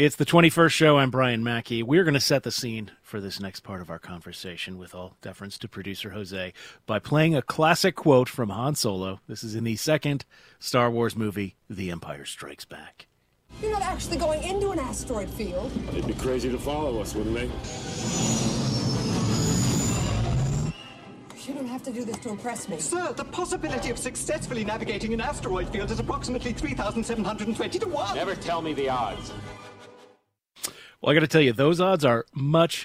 It's the 21st show. I'm Brian Mackey. We're going to set the scene for this next part of our conversation, with all deference to producer Jose, by playing a classic quote from Han Solo. This is in the second Star Wars movie, The Empire Strikes Back. You're not actually going into an asteroid field. They'd be crazy to follow us, wouldn't they? You don't have to do this to impress me. Sir, the possibility of successfully navigating an asteroid field is approximately 3,720 to 1. Never tell me the odds. Well, I got to tell you, those odds are much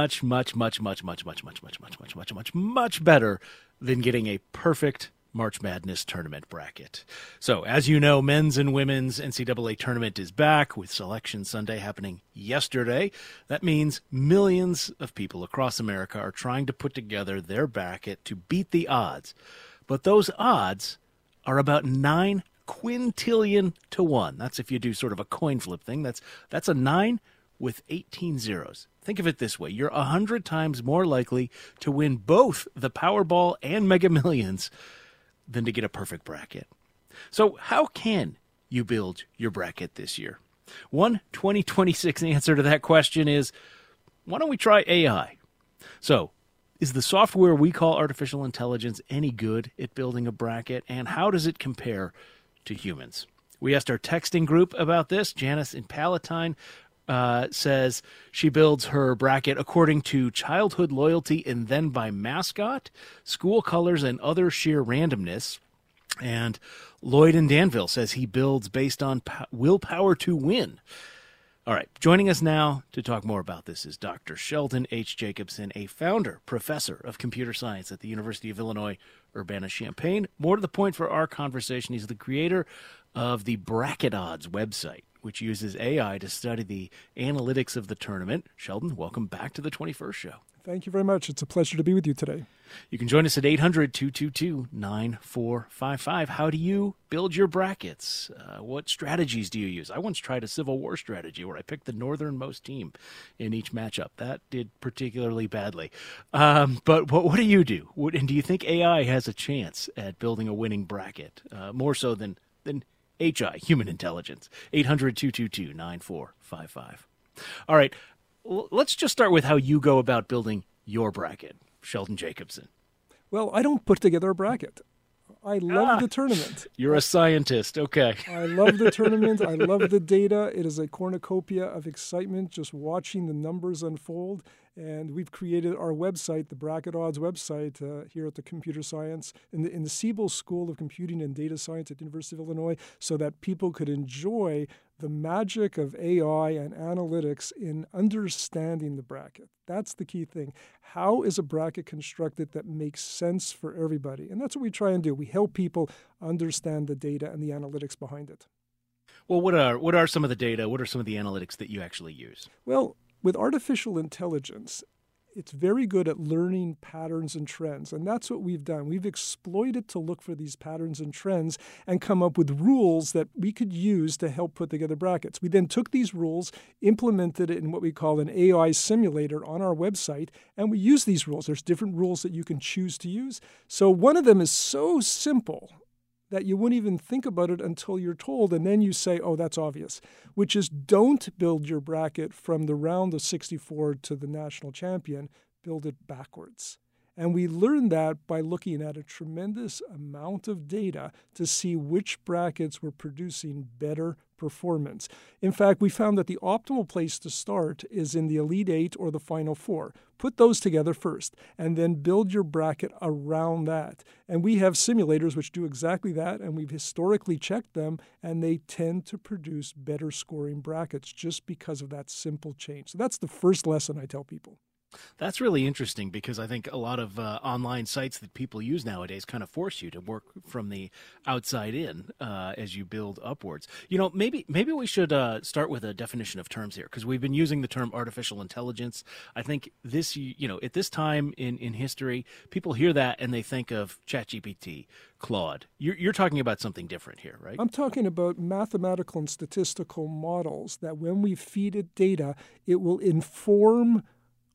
better than getting a perfect March Madness tournament bracket. So, as you know, men's and women's NCAA tournament is back, with Selection Sunday happening yesterday. That means millions of people across America are trying to put together their bracket to beat the odds. But those odds are about 9 quintillion to 1. That's if you do sort of a coin flip thing. That's a 9 with 18 zeros. Think of it this way. You're 100 times more likely to win both the Powerball and Mega Millions than to get a perfect bracket. So how can you build your bracket this year? One 2026 answer to that question is, why don't we try AI? So, is the software we call artificial intelligence any good at building a bracket, and how does it compare to humans? We asked our texting group about this. Janice in Palatine says she builds her bracket according to childhood loyalty and then by mascot, school colors, and other sheer randomness. And Lloyd in Danville says he builds based on willpower to win. All right, joining us now to talk more about this is Dr. Sheldon H. Jacobson, a founder, professor of computer science at the University of Illinois, Urbana-Champaign. More to the point for our conversation, he's the creator of the Bracket Odds website, which uses AI to study the analytics of the tournament. Sheldon, welcome back to the 21st show. Thank you very much. It's a pleasure to be with you today. You can join us at 800-222-9455. How do you build your brackets? What strategies do you use? I once tried a Civil War strategy where I picked the northernmost team in each matchup. That did particularly badly. But what do you do? And do you think AI has a chance at building a winning bracket, more so than HI, human intelligence? 800-222-9455. All right, let's just start with how you go about building your bracket, Sheldon Jacobson. Well, I don't put together a bracket. I love the tournament. You're a scientist. Okay. I love the tournament. I love the data. It is a cornucopia of excitement just watching the numbers unfold. And we've created our website, the Bracket Odds website, here at the Computer Science, in the Siebel School of Computing and Data Science at the University of Illinois, so that people could enjoy the magic of AI and analytics in understanding the bracket. That's the key thing. How is a bracket constructed that makes sense for everybody? And that's what we try and do. We help people understand the data and the analytics behind it. Well, what are some of the data? What are some of the analytics that you actually use? Well, with artificial intelligence, it's very good at learning patterns and trends, and that's what we've done. We've exploited to look for these patterns and trends and come up with rules that we could use to help put together brackets. We then took these rules, implemented it in what we call an AI simulator on our website, and we use these rules. There's different rules that you can choose to use. So one of them is so simple that you wouldn't even think about it until you're told, and then you say, oh, that's obvious, which is don't build your bracket from the round of 64 to the national champion, build it backwards. And we learned that by looking at a tremendous amount of data to see which brackets were producing better performance. In fact, we found that the optimal place to start is in the Elite Eight or the Final Four. Put those together first, and then build your bracket around that. And we have simulators which do exactly that, and we've historically checked them, and they tend to produce better scoring brackets just because of that simple change. So that's the first lesson I tell people. That's really interesting, because I think a lot of online sites that people use nowadays kind of force you to work from the outside in as you build upwards. You know, maybe we should start with a definition of terms here, because we've been using the term artificial intelligence. I think this, at this time in history, people hear that and they think of ChatGPT, Claude. You're talking about something different here, right? I'm talking about mathematical and statistical models that when we feed it data, it will inform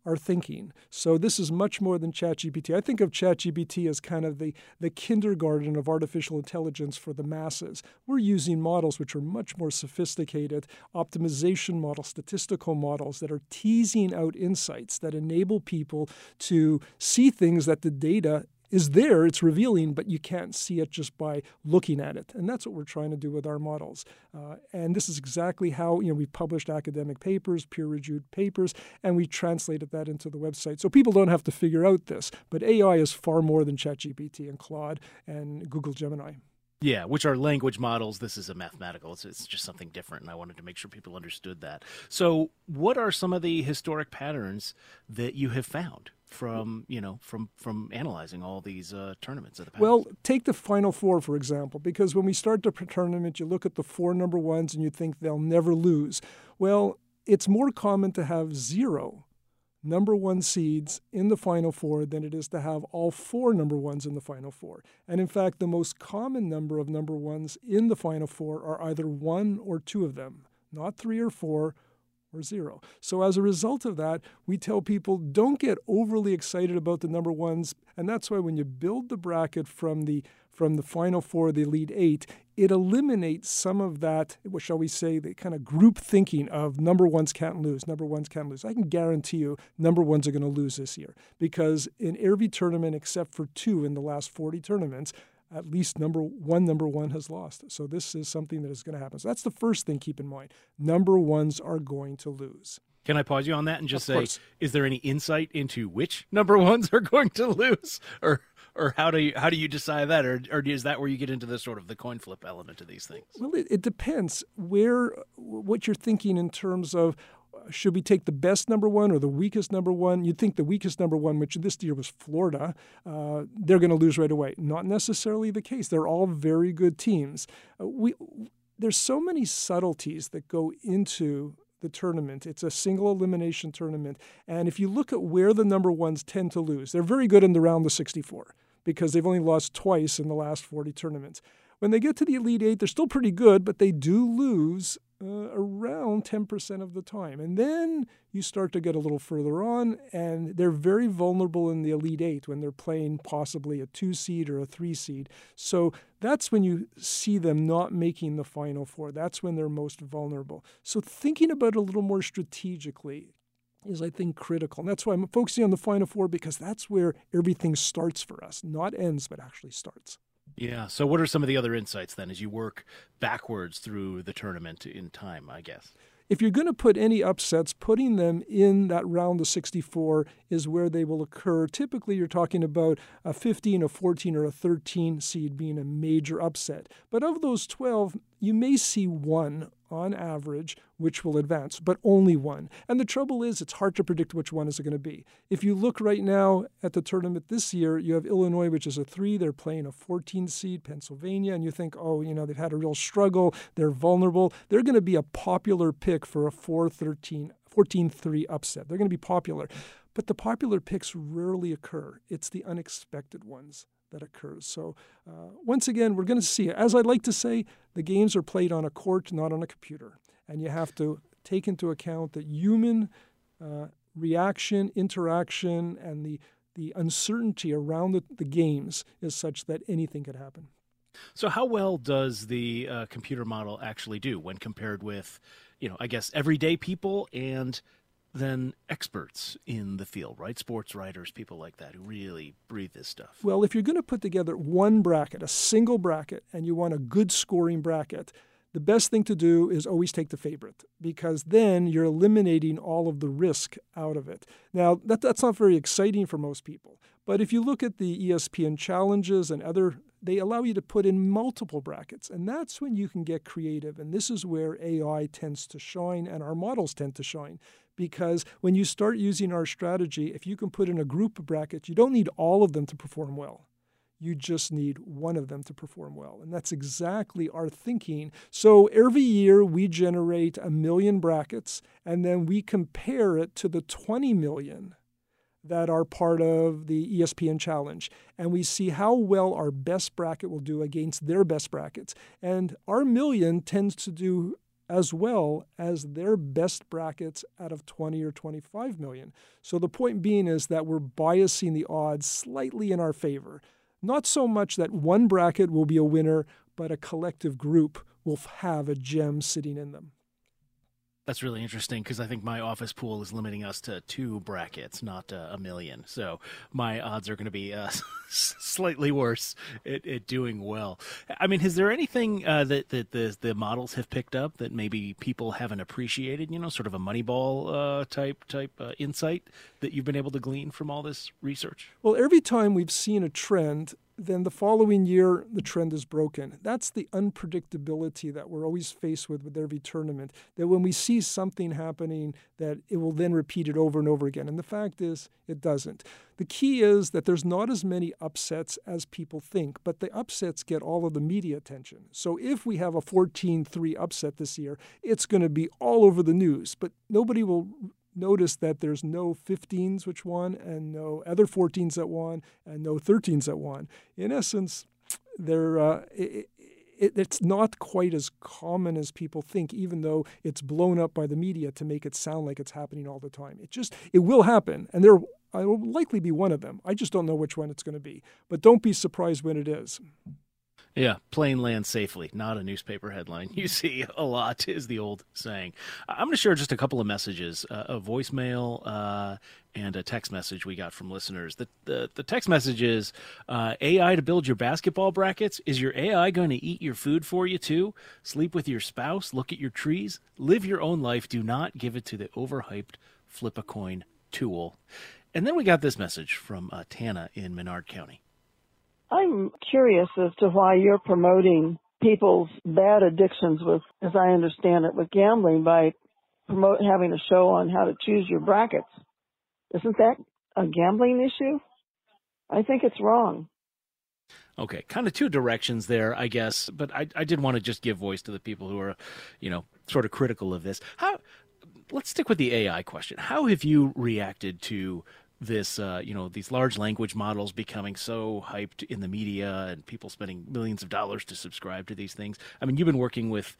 our thinking. So this is much more than ChatGPT. I think of ChatGPT as kind of the kindergarten of artificial intelligence for the masses. We're using models which are much more sophisticated, optimization models, statistical models that are teasing out insights that enable people to see things that the data is there, it's revealing, but you can't see it just by looking at it. And that's what we're trying to do with our models. And this is exactly how, we've published academic papers, peer-reviewed papers, and we translated that into the website. So people don't have to figure out this. But AI is far more than ChatGPT and Claude and Google Gemini. Yeah, which are language models. This is a mathematical. It's just something different, and I wanted to make sure people understood that. So what are some of the historic patterns that you have found from analyzing all these tournaments of the past? Well, take the Final Four, for example, because when we start the tournament, you look at the 4 number ones and you think they'll never lose. Well, it's more common to have 0 number 1 seeds in the Final Four than it is to have all 4 number 1s in the Final Four. And in fact, the most common number of number 1s in the Final Four are either 1 or 2 of them, not 3 or 4 or 0. So as a result of that, we tell people don't get overly excited about the number 1s. And that's why when you build the bracket from the Final Four, the Elite 8, it eliminates some of that, what shall we say, the kind of group thinking of number 1s can't lose, number 1s can't lose. I can guarantee you number 1s are going to lose this year because in every tournament except for 2 in the last 40 tournaments, at least number one has lost. So this is something that is going to happen. So that's the first thing, keep in mind. Number 1s are going to lose. Can I pause you on that and just say, is there any insight into which number 1s are going to lose? Or how do you decide that? Or is that where you get into the sort of the coin flip element of these things? Well, it depends what you're thinking in terms of should we take the best number 1 or the weakest number 1? You'd think the weakest number 1, which this year was Florida, they're going to lose right away. Not necessarily the case. They're all very good teams. There's so many subtleties that go into the tournament. It's a single elimination tournament. And if you look at where the number 1s tend to lose, they're very good in the round of 64 because they've only lost twice in the last 40 tournaments. When they get to the Elite 8, they're still pretty good, but they do lose around 10% of the time. And then you start to get a little further on, and they're very vulnerable in the Elite 8 when they're playing possibly a 2 seed or a 3 seed. So that's when you see them not making the Final Four. That's when they're most vulnerable. So thinking about it a little more strategically is, I think, critical. And that's why I'm focusing on the Final Four, because that's where everything starts for us. Not ends, but actually starts. Yeah. So what are some of the other insights then as you work backwards through the tournament in time, I guess? If you're going to put any upsets, putting them in that round of 64 is where they will occur. Typically, you're talking about a 15, a 14, or a 13 seed being a major upset. But of those 12, you may see 1 on average which will advance, but only 1. And the trouble is it's hard to predict which one is it going to be. If you look right now at the tournament this year, you have Illinois, which is a 3. They're playing a 14 seed, Pennsylvania, and you think, they've had a real struggle. They're vulnerable. They're going to be a popular pick for a 14-3 upset. They're going to be popular. But the popular picks rarely occur. It's the unexpected ones that occurs. So once again, we're going to see, as I'd like to say, the games are played on a court, not on a computer. And you have to take into account that human reaction, interaction, and the uncertainty around the games is such that anything could happen. So how well does the computer model actually do when compared with, I guess, everyday people and then experts in the field, right? Sports writers, people like that who really breathe this stuff. Well, if you're going to put together one bracket, a single bracket, and you want a good scoring bracket, the best thing to do is always take the favorite, because then you're eliminating all of the risk out of it. Now, that's not very exciting for most people. But if you look at the ESPN challenges and they allow you to put in multiple brackets, and that's when you can get creative. And this is where AI tends to shine and our models tend to shine. Because when you start using our strategy, if you can put in a group of brackets, you don't need all of them to perform well. You just need one of them to perform well. And that's exactly our thinking. So every year we generate 1 million brackets, and then we compare it to the 20 million that are part of the ESPN challenge. And we see how well our best bracket will do against their best brackets. And our 1 million tends to do as well as their best brackets out of 20 or 25 million. So the point being is that we're biasing the odds slightly in our favor. Not so much that one bracket will be a winner, but a collective group will have a gem sitting in them. That's really interesting because I think my office pool is limiting us to 2 brackets, not a million. So my odds are going to be slightly worse at doing well. I mean, is there anything that the models have picked up that maybe people haven't appreciated? You know, sort of a Moneyball type insight that you've been able to glean from all this research? Well, every time we've seen a trend, then the following year, the trend is broken. That's the unpredictability that we're always faced with every tournament, that when we see something happening, that it will then repeat it over and over again. And the fact is, it doesn't. The key is that there's not as many upsets as people think, but the upsets get all of the media attention. So if we have a 14-3 upset this year, it's going to be all over the news, but nobody will notice that there's no 15s which won and no other 14s that won and no 13s that won. In essence, it's not quite as common as people think, even though it's blown up by the media to make it sound like it's happening all the time. It will happen, and I will likely be one of them. I just don't know which one it's going to be. But don't be surprised when it is. Yeah, plane lands safely, not a newspaper headline. You see a lot, is the old saying. I'm going to share just a couple of messages, a voicemail and a text message we got from listeners. The text message is, AI to build your basketball brackets? Is your AI going to eat your food for you too? Sleep with your spouse? Look at your trees? Live your own life. Do not give it to the overhyped flip-a-coin tool. And then we got this message from Tana in Menard County. I'm curious as to why you're promoting people's bad addictions with, as I understand it, with gambling by having a show on how to choose your brackets. Isn't that a gambling issue? I think it's wrong. Okay, kind of 2 directions there, I guess, but I did want to just give voice to the people who are, sort of critical of this. Let's stick with the AI question. How have you reacted to this, these large language models becoming so hyped in the media and people spending millions of dollars to subscribe to these things? I mean, you've been working with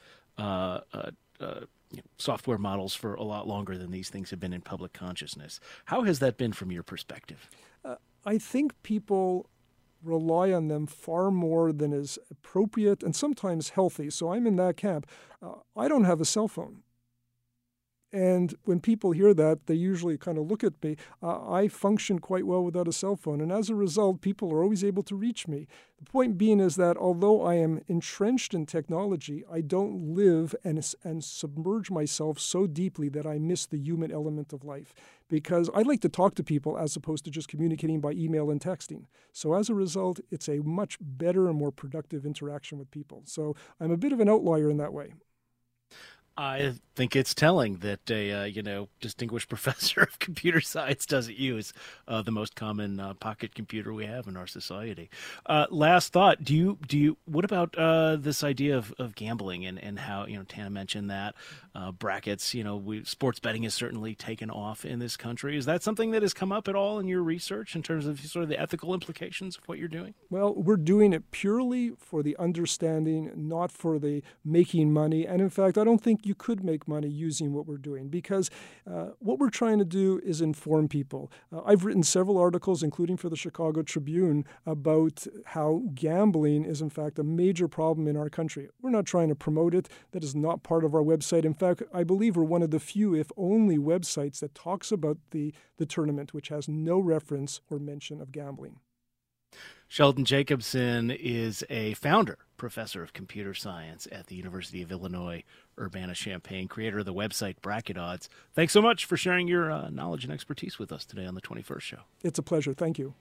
software models for a lot longer than these things have been in public consciousness. How has that been from your perspective? I think people rely on them far more than is appropriate and sometimes healthy. So I'm in that camp. I don't have a cell phone. And when people hear that, they usually kind of look at me. I function quite well without a cell phone. And as a result, people are always able to reach me. The point being is that although I am entrenched in technology, I don't live and submerge myself so deeply that I miss the human element of life. Because I like to talk to people as opposed to just communicating by email and texting. So as a result, it's a much better and more productive interaction with people. So I'm a bit of an outlier in that way. I think it's telling that a distinguished professor of computer science doesn't use the most common pocket computer we have in our society. Last thought: what about this idea of gambling and how Tana mentioned that brackets? Sports betting has certainly taken off in this country. Is that something that has come up at all in your research in terms of sort of the ethical implications of what you're doing? Well, we're doing it purely for the understanding, not for the making money. And in fact, I don't think you could make money using what we're doing because what we're trying to do is inform people. I've written several articles, including for the Chicago Tribune, about how gambling is in fact a major problem in our country. We're not trying to promote it. That is not part of our website. In fact, I believe we're one of the few, if only, websites that talks about the tournament, which has no reference or mention of gambling. Sheldon Jacobson is a founder, professor of computer science at the University of Illinois, Urbana-Champaign, creator of the website Bracket Odds. Thanks so much for sharing your knowledge and expertise with us today on the 21st Show. It's a pleasure. Thank you.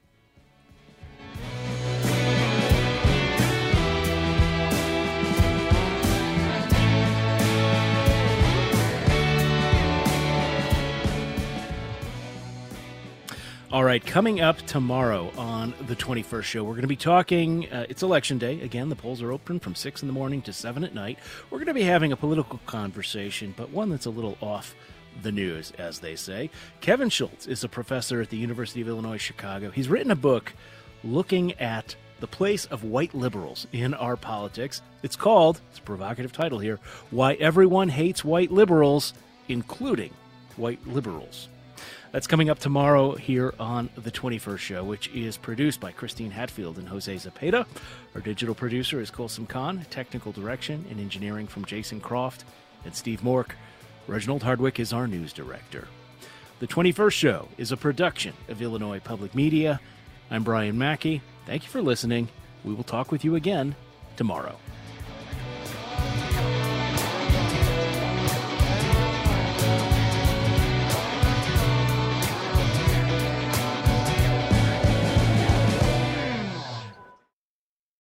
All right, coming up tomorrow on the 21st Show, we're going to be talking, it's Election Day. Again, the polls are open from 6 in the morning to 7 at night. We're going to be having a political conversation, but one that's a little off the news, as they say. Kevin Schultz is a professor at the University of Illinois, Chicago. He's written a book looking at the place of white liberals in our politics. It's called, it's a provocative title here, Why Everyone Hates White Liberals, Including White Liberals. That's coming up tomorrow here on The 21st Show, which is produced by Christine Hatfield and Jose Zepeda. Our digital producer is Kulsum Khan, technical direction and engineering from Jason Croft and Steve Mork. Reginald Hardwick is our news director. The 21st Show is a production of Illinois Public Media. I'm Brian Mackey. Thank you for listening. We will talk with you again tomorrow.